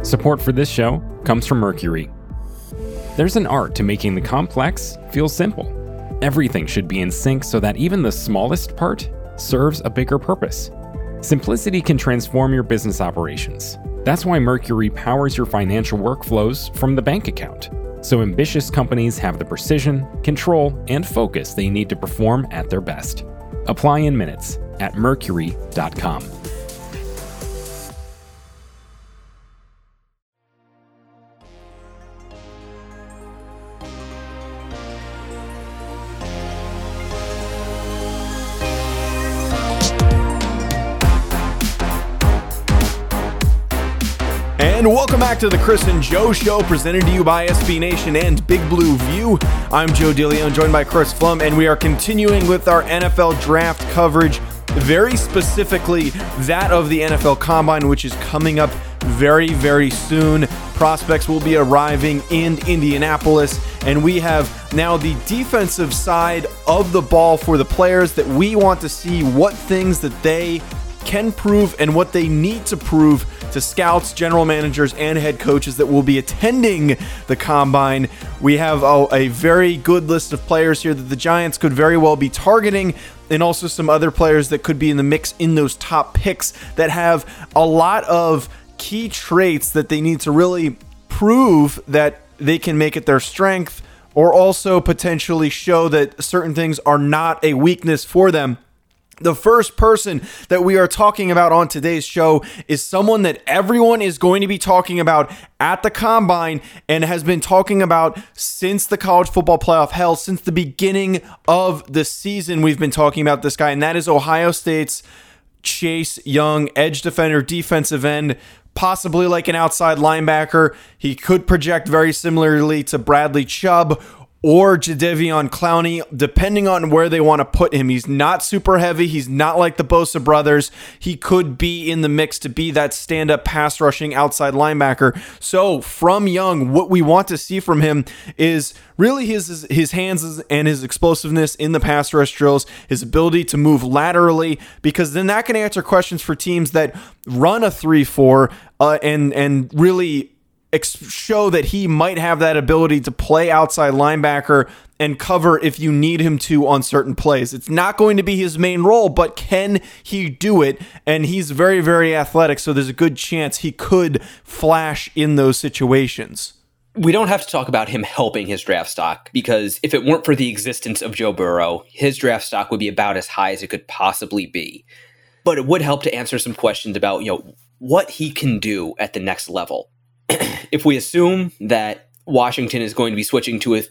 Support for this show comes from Mercury. There's an art to making the complex feel simple. Everything should be in sync so that even the smallest part serves a bigger purpose. Simplicity can transform your business operations. That's why Mercury powers your financial workflows from the bank account, so ambitious companies have the precision, control, and focus they need to perform at their best. Apply in minutes at mercury.com. And welcome back to the Chris and Joe Show, presented to you by SB Nation and Big Blue View. I'm Joe DeLeon, joined by Chris Pflum, and we are continuing with our NFL draft coverage, very specifically that of the NFL Combine, which is coming up very, very soon. Prospects will be arriving in Indianapolis, and we have now the defensive side of the ball for the players that we want to see what things that they can prove and what they need to prove to scouts, general managers, and head coaches that will be attending the Combine. We have a very good list of players here that the Giants could very well be targeting, and also some other players that could be in the mix in those top picks that have a lot of key traits that they need to really prove that they can make it their strength, or also potentially show that certain things are not a weakness for them. The first person that we are talking about on today's show is someone that everyone is going to be talking about at the Combine and has been talking about since the college football playoff hell, since the beginning of the season. We've been talking about this guy, and that is Ohio State's Chase Young, edge defender, defensive end, possibly like an outside linebacker. He could project very similarly to Bradley Chubb or Jadeveon Clowney, depending on where they want to put him. He's not super heavy. He's not like the Bosa brothers. He could be in the mix to be that stand-up pass rushing outside linebacker. So from Young, what we want to see from him is really his hands and his explosiveness in the pass rush drills, his ability to move laterally, because then that can answer questions for teams that run a 3-4 and really show that he might have that ability to play outside linebacker and cover if you need him to on certain plays. It's not going to be his main role, but can he do it? And he's very, very athletic, so there's a good chance he could flash in those situations. We don't have to talk about him helping his draft stock, because if it weren't for the existence of Joe Burrow, his draft stock would be about as high as it could possibly be. But it would help to answer some questions about, what he can do at the next level. If we assume that Washington is going to be switching to a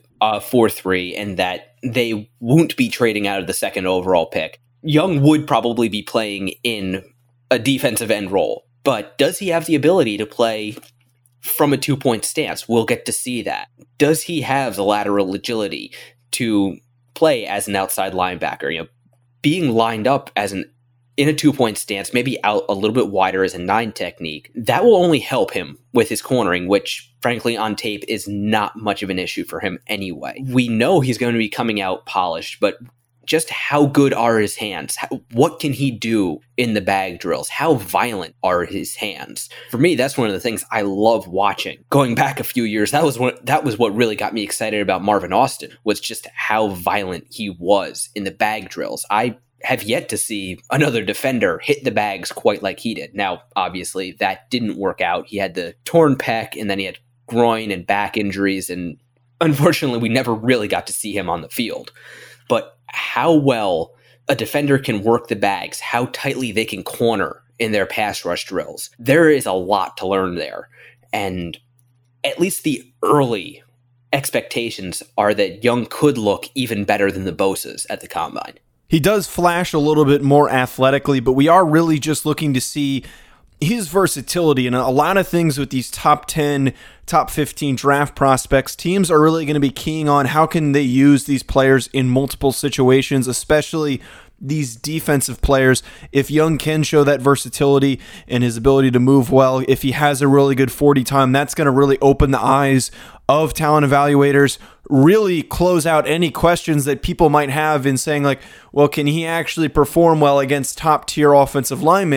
4-3 and that they won't be trading out of the second overall pick, Young would probably be playing in a defensive end role. But does he have the ability to play from a 2-point stance? We'll get to see that. Does he have the lateral agility to play as an outside linebacker? Being lined up in a 2-point stance, maybe out a little bit wider as a 9 technique, that will only help him with his cornering, which frankly on tape is not much of an issue for him anyway. We know he's going to be coming out polished, but just how good are his hands? What can he do in the bag drills? How violent are his hands? For me, that's one of the things I love watching. Going back a few years, that was what really got me excited about Marvin Austin, was just how violent he was in the bag drills. I have yet to see another defender hit the bags quite like he did. Now, obviously, that didn't work out. He had the torn pec, and then he had groin and back injuries, and unfortunately, we never really got to see him on the field. But how well a defender can work the bags, how tightly they can corner in their pass rush drills, there is a lot to learn there. And at least the early expectations are that Young could look even better than the Bosas at the Combine. He does flash a little bit more athletically, but we are really just looking to see his versatility. And a lot of things with these top 10, top 15 draft prospects, teams are really going to be keying on how can they use these players in multiple situations, especially these defensive players. If Young can show that versatility and his ability to move well, if he has a really good 40 time, that's going to really open the eyes of talent evaluators, really close out any questions that people might have in saying like, well, can he actually perform well against top tier offensive linemen?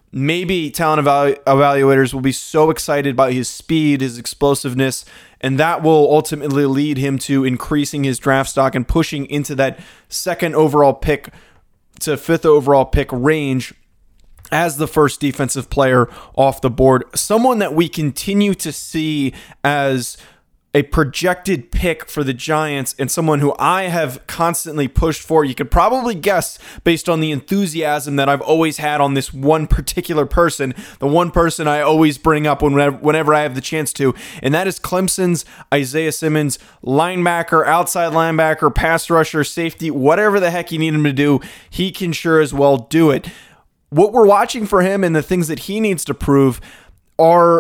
maybe talent evaluators will be so excited by his speed, his explosiveness, and that will ultimately lead him to increasing his draft stock and pushing into that second overall pick to fifth overall pick range as the first defensive player off the board. Someone that we continue to see as a projected pick for the Giants and someone who I have constantly pushed for. You could probably guess based on the enthusiasm that I've always had on this one particular person, the one person I always bring up whenever I have the chance to, and that is Clemson's Isaiah Simmons, linebacker, outside linebacker, pass rusher, safety, whatever the heck you need him to do, he can sure as well do it. What we're watching for him and the things that he needs to prove are,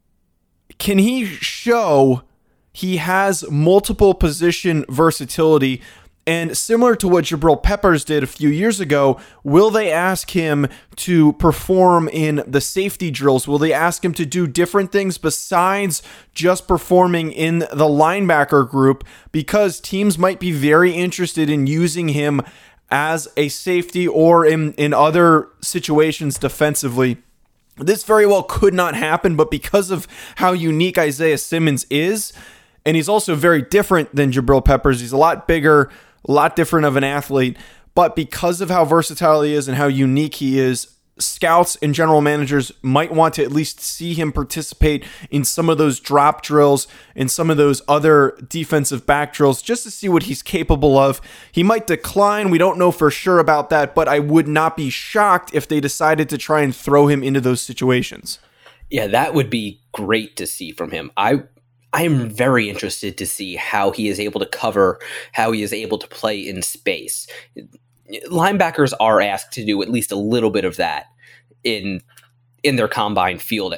can he show he has multiple position versatility? And similar to what Jabril Peppers did a few years ago, will they ask him to perform in the safety drills? Will they ask him to do different things besides just performing in the linebacker group? Because teams might be very interested in using him as a safety or in other situations defensively. This very well could not happen, but because of how unique Isaiah Simmons is, and he's also very different than Jabril Peppers, he's a lot bigger, a lot different of an athlete, but because of how versatile he is and how unique he is, scouts and general managers might want to at least see him participate in some of those drop drills and some of those other defensive back drills just to see what he's capable of. He might decline. We don't know for sure about that, but I would not be shocked if they decided to try and throw him into those situations. Yeah, that would be great to see from him. I am very interested to see how he is able to cover, how he is able to play in space. Linebackers are asked to do at least a little bit of that in their combine field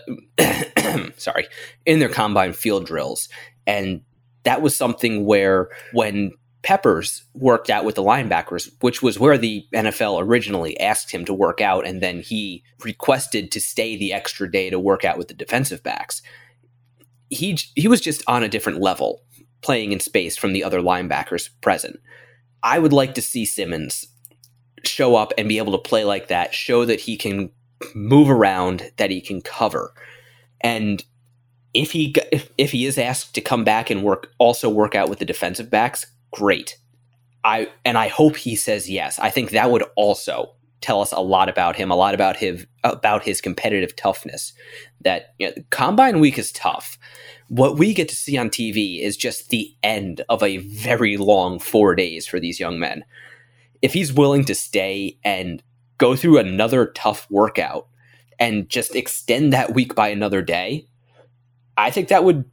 in their combine field drills. And that was something where when Peppers worked out with the linebackers, which was where the NFL originally asked him to work out, and then he requested to stay the extra day to work out with the defensive backs. He was just on a different level playing in space from the other linebackers present. I would like to see Simmons show up and be able to play like that, show that he can move around, that he can cover. And if he is asked to come back and work out with the defensive backs, great. I hope he says yes. I think that would also tell us a lot about him, about his competitive toughness. That Combine Week is tough. What we get to see on TV is just the end of a very long 4 days for these young men. If he's willing to stay and go through another tough workout and just extend that week by another day, I think that would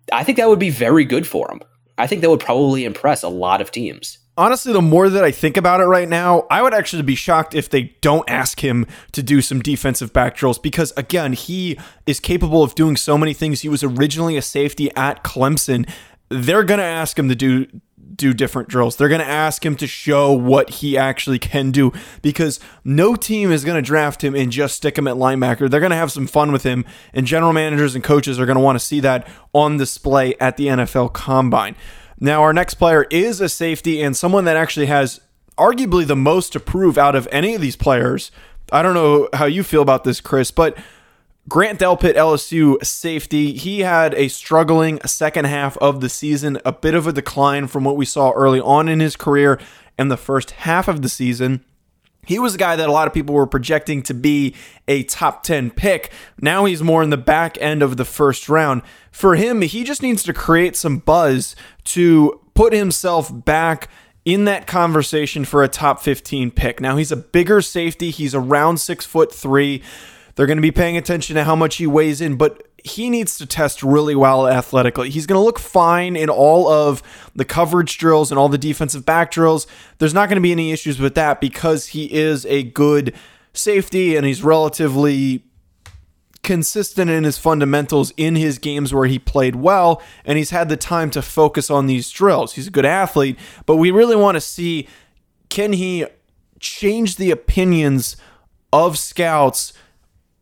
be very good for him. I think that would probably impress a lot of teams. Honestly, the more that I think about it right now, I would actually be shocked if they don't ask him to do some defensive back drills because, again, he is capable of doing so many things. He was originally a safety at Clemson. They're going to ask him to do different drills. They're going to ask him to show what he actually can do because no team is going to draft him and just stick him at linebacker. They're going to have some fun with him, and general managers and coaches are going to want to see that on display at the NFL Combine. Now, our next player is a safety and someone that actually has arguably the most to prove out of any of these players. I don't know how you feel about this, Chris, but Grant Delpit, LSU safety, he had a struggling second half of the season, a bit of a decline from what we saw early on in his career in the first half of the season. He was a guy that a lot of people were projecting to be a top 10 pick. Now he's more in the back end of the first round. For him, he just needs to create some buzz to put himself back in that conversation for a top 15 pick. Now he's a bigger safety. He's around 6'3". They're going to be paying attention to how much he weighs in, but he needs to test really well athletically. He's going to look fine in all of the coverage drills and all the defensive back drills. There's not going to be any issues with that because he is a good safety and he's relatively consistent in his fundamentals in his games where he played well, and he's had the time to focus on these drills. He's a good athlete, but we really want to see, can he change the opinions of scouts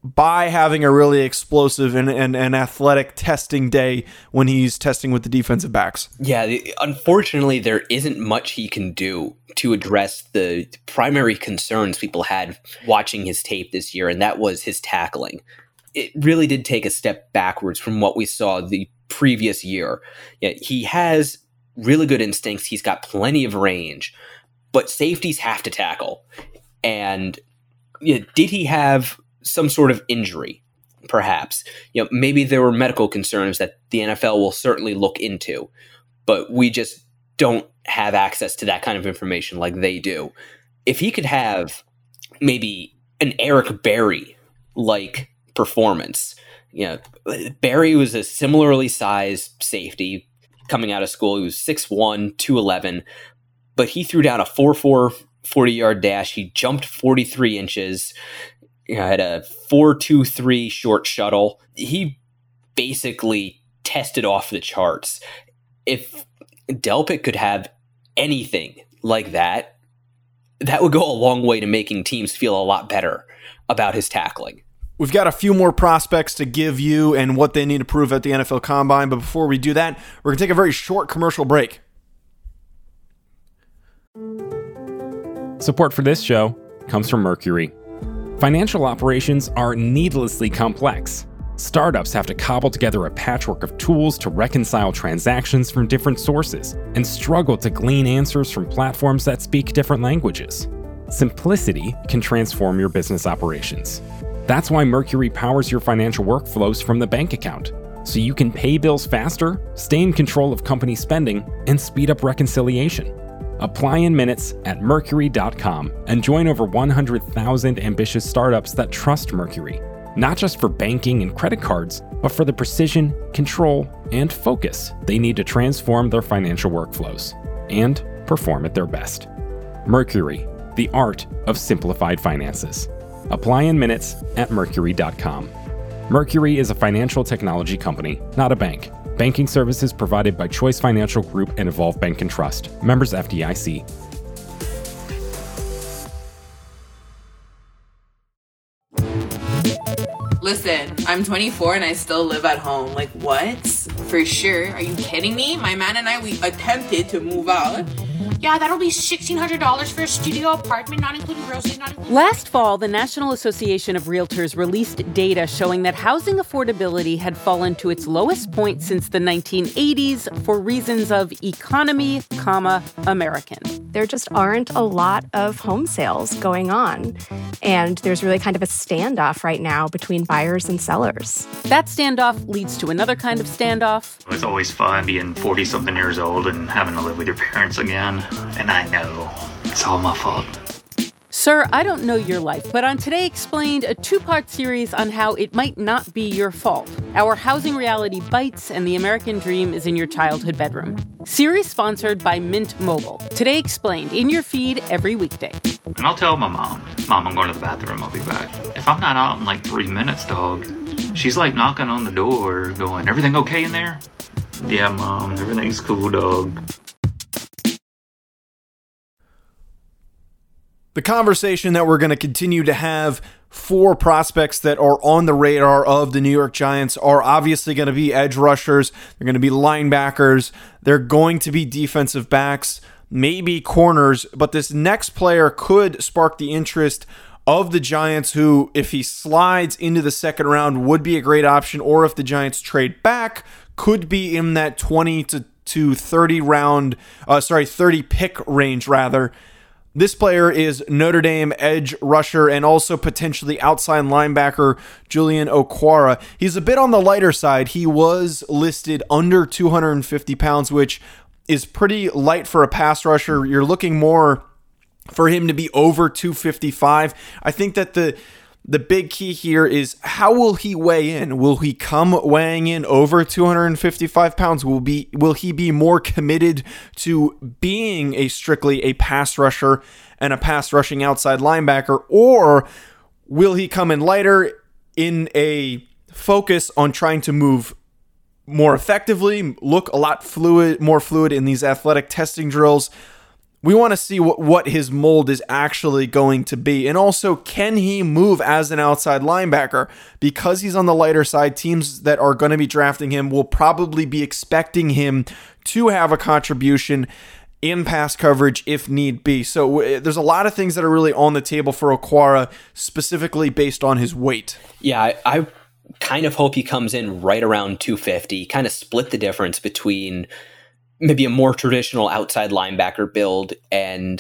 by having a really explosive and athletic testing day when he's testing with the defensive backs. Yeah, unfortunately, there isn't much he can do to address the primary concerns people had watching his tape this year, and that was his tackling. It really did take a step backwards from what we saw the previous year. Yeah, he has really good instincts. He's got plenty of range, but safeties have to tackle. And did he have some sort of injury? Perhaps. Maybe there were medical concerns that the NFL will certainly look into, but we just don't have access to that kind of information like they do. If he could have maybe an Eric Berry-like performance. Berry was a similarly sized safety coming out of school. He was 6'1", 211, but he threw down a 4.4 40-yard dash. He jumped 43 inches, had a 4.23 short shuttle. He basically tested off the charts. If Delpit could have anything like that, that would go a long way to making teams feel a lot better about his tackling. We've got a few more prospects to give you and what they need to prove at the NFL Combine, but before we do that, we're going to take a very short commercial break. Support for this show comes from Mercury. Financial operations are needlessly complex. Startups have to cobble together a patchwork of tools to reconcile transactions from different sources and struggle to glean answers from platforms that speak different languages. Simplicity can transform your business operations. That's why Mercury powers your financial workflows from the bank account, so you can pay bills faster, stay in control of company spending, and speed up reconciliation. Apply in minutes at Mercury.com and join over 100,000 ambitious startups that trust Mercury, not just for banking and credit cards, but for the precision, control, and focus they need to transform their financial workflows and perform at their best. Mercury, the art of simplified finances. Apply in minutes at Mercury.com. Mercury is a financial technology company, not a bank. Banking services provided by Choice Financial Group and Evolve Bank and Trust. Members FDIC. Listen, I'm 24 and I still live at home. Like, what? For sure. Are you kidding me? My man and I, we attempted to move out. Yeah, that'll be $1,600 for a studio apartment, not including groceries, not including... Last fall, the National Association of Realtors released data showing that housing affordability had fallen to its lowest point since the 1980s for reasons of economy, American. There just aren't a lot of home sales going on. And there's really kind of a standoff right now between buyers and sellers. That standoff leads to another kind of standoff. It's always fun being 40-something years old and having to live with your parents again. And I know it's all my fault. Sir, I don't know your life, but on Today Explained, a two-part series on how it might not be your fault. Our housing reality bites and the American dream is in your childhood bedroom. Series sponsored by Mint Mobile. Today Explained, in your feed every weekday. And I'll tell my mom, I'm going to the bathroom, I'll be back. If I'm not out in like 3 minutes, dog, she's like knocking on the door going, everything okay in there? Yeah, Mom, everything's cool, dog. The conversation that we're going to continue to have for prospects that are on the radar of the New York Giants are obviously going to be edge rushers. They're going to be linebackers. They're going to be defensive backs, maybe corners. But this next player could spark the interest of the Giants, who, if he slides into the second round, would be a great option. Or if the Giants trade back, could be in that 20 to 30 round, 30 pick range rather. This player is Notre Dame edge rusher and also potentially outside linebacker Julian Okwara. He's a bit on the lighter side. He was listed under 250 pounds, which is pretty light for a pass rusher. You're looking more for him to be over 255. I think that the big key here is, how will he weigh in? Will he come weighing in over 255 pounds? Will he be more committed to being strictly a pass rusher and a pass rushing outside linebacker? Or will he come in lighter in a focus on trying to move more effectively, look a lot more fluid in these athletic testing drills? We want to see what his mold is actually going to be. And also, can he move as an outside linebacker? Because he's on the lighter side, teams that are going to be drafting him will probably be expecting him to have a contribution in pass coverage if need be. So there's a lot of things that are really on the table for Okwara, specifically based on his weight. Yeah, I kind of hope he comes in right around 250, kind of split the difference between maybe a more traditional outside linebacker build and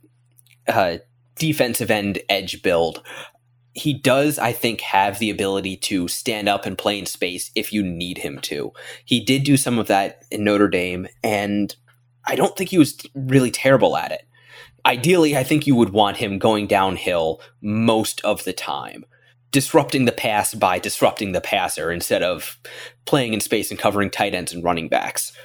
defensive end edge build. He does, I think, have the ability to stand up and play in space if you need him to. He did do some of that in Notre Dame, and I don't think he was really terrible at it. Ideally, I think you would want him going downhill most of the time, disrupting the pass by disrupting the passer instead of playing in space and covering tight ends and running backs.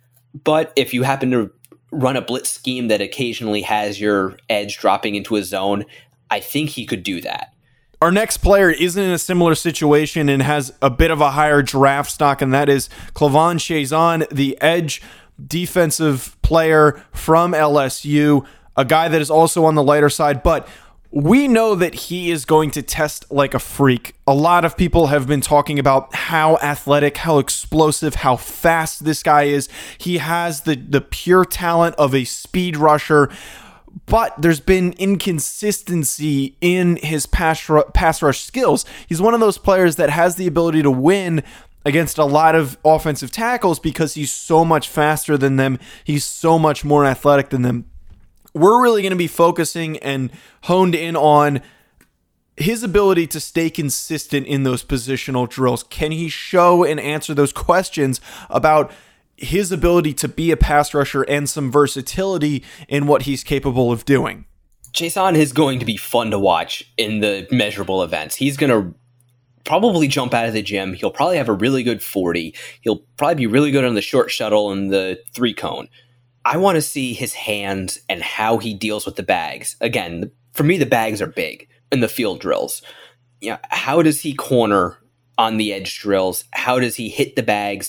But if you happen to run a blitz scheme that occasionally has your edge dropping into a zone, I think he could do that. Our next player isn't in a similar situation and has a bit of a higher draft stock, and that is Clavon Chaisson, the edge defensive player from LSU, a guy that is also on the lighter side, but we know that he is going to test like a freak. A lot of people have been talking about how athletic, how explosive, how fast this guy is. He has the pure talent of a speed rusher, but there's been inconsistency in his pass rush skills. He's one of those players that has the ability to win against a lot of offensive tackles because he's so much faster than them. He's so much more athletic than them. We're really going to be focusing and honed in on his ability to stay consistent in those positional drills. Can he show and answer those questions about his ability to be a pass rusher and some versatility in what he's capable of doing? Chaisson is going to be fun to watch in the measurable events. He's going to probably jump out of the gym. He'll probably have a really good 40. He'll probably be really good on the short shuttle and the 3-cone. I want to see his hands and how he deals with the bags. Again, for me, the bags are big in the field drills. You know, how does he corner on the edge drills? How does he hit the bags?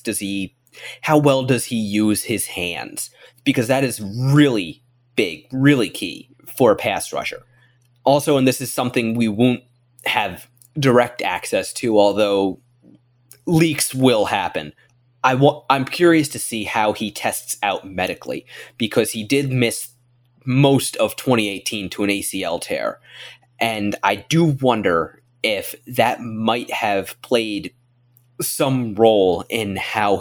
How well does he use his hands? Because that is really big, really key for a pass rusher. Also, and this is something we won't have direct access to, although leaks will happen. I'm curious to see how he tests out medically, because he did miss most of 2018 to an ACL tear. And I do wonder if that might have played some role in how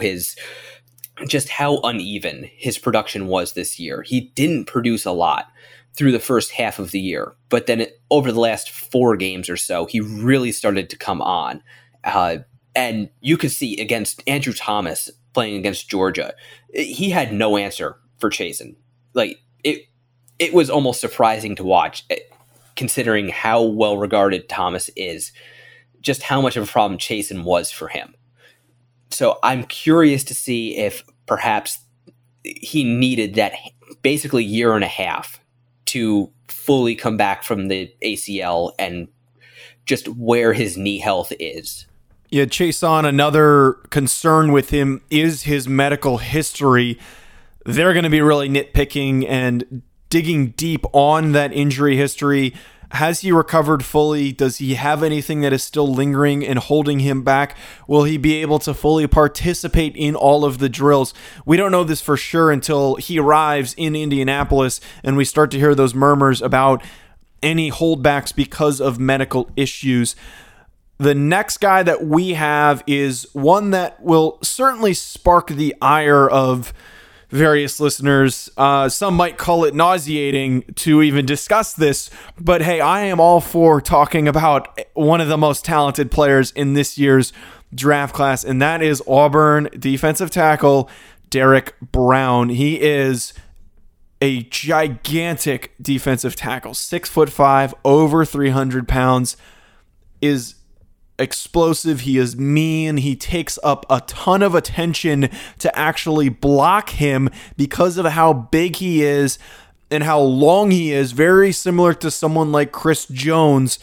uneven his production was this year. He didn't produce a lot through the first half of the year, but then over the last 4 games or so, he really started to come on. And you could see against Andrew Thomas playing against Georgia, he had no answer for Chaisson. Like it was almost surprising to watch, considering how well regarded Thomas is, just how much of a problem Chaisson was for him. So I'm curious to see if perhaps he needed that basically year and a half to fully come back from the ACL and just where his knee health is. Yeah, Chaisson, another concern with him is his medical history. They're going to be really nitpicking and digging deep on that injury history. Has he recovered fully? Does he have anything that is still lingering and holding him back? Will he be able to fully participate in all of the drills? We don't know this for sure until he arrives in Indianapolis and we start to hear those murmurs about any holdbacks because of medical issues. The next guy that we have is one that will certainly spark the ire of various listeners. Some might call it nauseating to even discuss this, but hey, I am all for talking about one of the most talented players in this year's draft class, and that is Auburn defensive tackle Derrick Brown. He is a gigantic defensive tackle, 6'5", over 300 pounds, is explosive. He is mean. He takes up a ton of attention to actually block him because of how big he is and how long he is, very similar to someone like Chris Jones.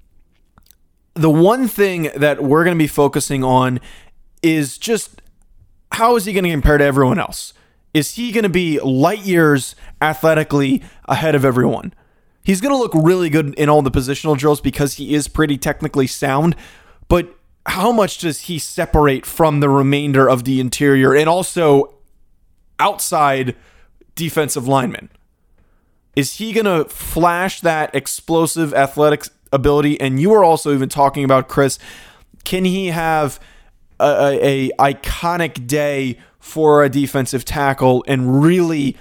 The one thing that we're going to be focusing on is just how is he going to compare to everyone else? is he going to be light years athletically ahead of everyone. He's going to look really good in all the positional drills because he is pretty technically sound, but how much does he separate from the remainder of the interior and also outside defensive linemen? Is he going to flash that explosive athletic ability? And you were also even talking about, Chris, can he have a iconic day for a defensive tackle and really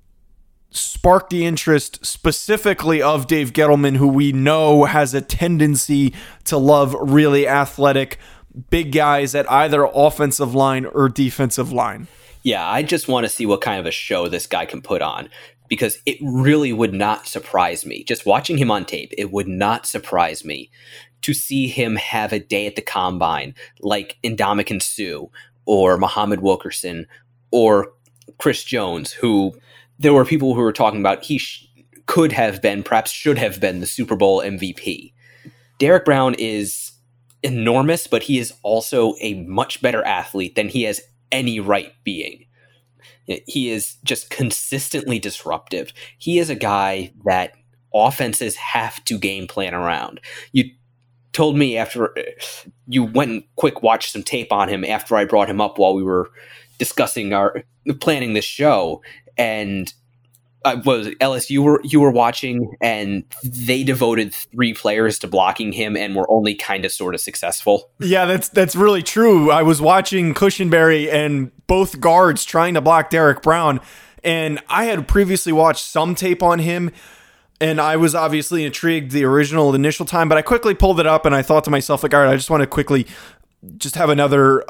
spark the interest specifically of Dave Gettleman, who we know has a tendency to love really athletic big guys at either offensive line or defensive line? Yeah, I just want to see what kind of a show this guy can put on, because it really would not surprise me. Just watching him on tape, it would not surprise me to see him have a day at the combine like Ndamukong Suh or Muhammad Wilkerson or Chris Jones, who there were people who were talking about he could have been, perhaps should have been, the Super Bowl MVP. Derrick Brown is enormous, but he is also a much better athlete than he has any right being. He is just consistently disruptive. He is a guy that offenses have to game plan around. You told me after you went and quick watched some tape on him after I brought him up while we were discussing planning this show, and was LSU you were watching, and they devoted 3 players to blocking him and were only kind of sort of successful. Yeah, that's really true. I was watching Cushenberry and both guards trying to block Derrick Brown, and I had previously watched some tape on him, and I was obviously intrigued the initial time, but I quickly pulled it up and I thought to myself, like, all right, I just want to quickly just have another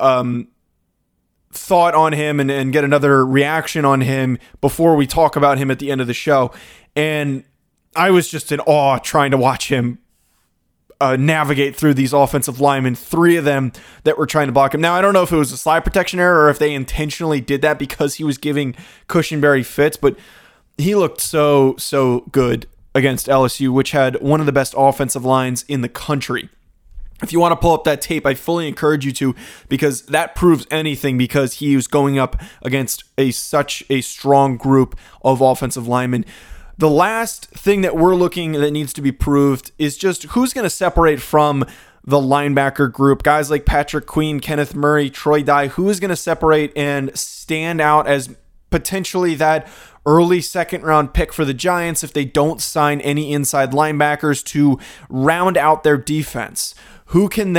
thought on him and get another reaction on him before we talk about him at the end of the show. And I was just in awe trying to watch him navigate through these offensive linemen, 3 of them that were trying to block him. Now, I don't know if it was a slide protection error or if they intentionally did that because he was giving Cushenberry fits, but he looked so good against LSU, which had one of the best offensive lines in the country. If you want to pull up that tape, I fully encourage you to, because that proves anything, because he was going up against such a strong group of offensive linemen. The last thing that we're looking that needs to be proved is just who's going to separate from the linebacker group. Guys like Patrick Queen, Kenneth Murray, Troy Dye, who is going to separate and stand out as potentially that early second-round pick for the Giants if they don't sign any inside linebackers to round out their defense. Who can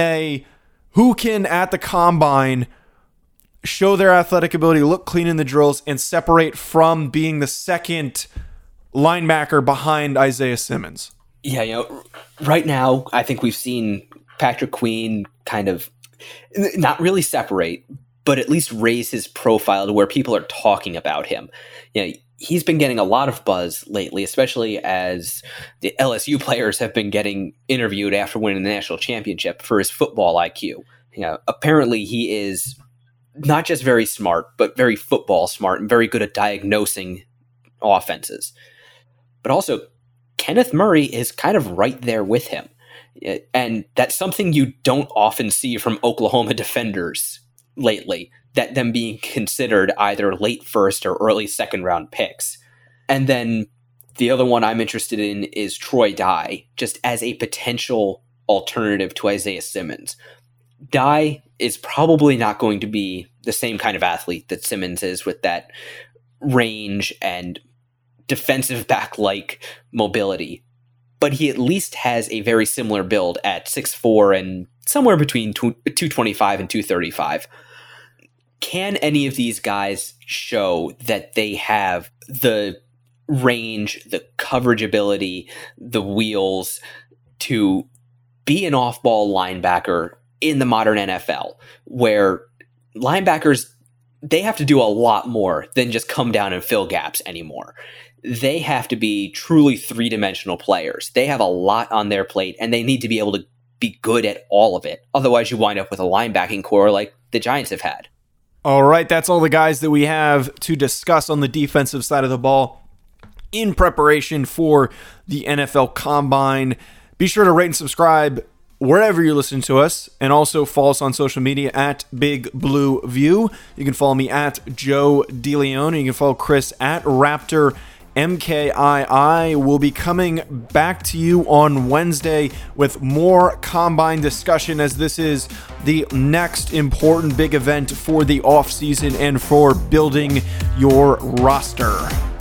at the combine show their athletic ability, look clean in the drills, and separate from being the second linebacker behind Isaiah Simmons? Yeah, right now, I think we've seen Patrick Queen kind of not really separate, but at least raise his profile to where people are talking about him. He's been getting a lot of buzz lately, especially as the LSU players have been getting interviewed after winning the national championship for his football IQ. Apparently he is not just very smart, but very football smart and very good at diagnosing offenses. But also, Kenneth Murray is kind of right there with him. And that's something you don't often see from Oklahoma defenders lately, that them being considered either late first or early second round picks. And then the other one I'm interested in is Troy Dye, just as a potential alternative to Isaiah Simmons. Dye is probably not going to be the same kind of athlete that Simmons is, with that range and defensive back-like mobility. But he at least has a very similar build at 6'4" and somewhere between 225 and 235. Can any of these guys show that they have the range, the coverage ability, the wheels to be an off-ball linebacker in the modern NFL, where linebackers, they have to do a lot more than just come down and fill gaps anymore. They have to be truly 3-dimensional players. They have a lot on their plate, and they need to be able to be good at all of it. Otherwise, you wind up with a linebacking core like the Giants have had. All right, that's all the guys that we have to discuss on the defensive side of the ball in preparation for the NFL Combine. Be sure to rate and subscribe wherever you're listening to us, and also follow us on social media at Big Blue View. You can follow me at Joe DeLeon, and you can follow Chris at Raptor MKII. Will be coming back to you on Wednesday with more combine discussion, as this is the next important big event for the offseason and for building your roster.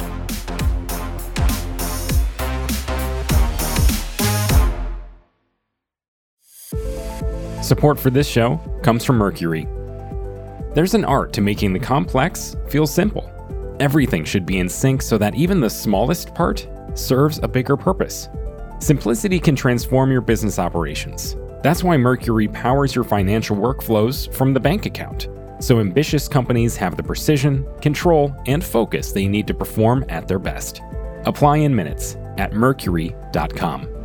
Support for this show comes from Mercury. There's an art to making the complex feel simple. Everything should be in sync so that even the smallest part serves a bigger purpose. Simplicity can transform your business operations. That's why Mercury powers your financial workflows from the bank account, so ambitious companies have the precision, control, and focus they need to perform at their best. Apply in minutes at Mercury.com.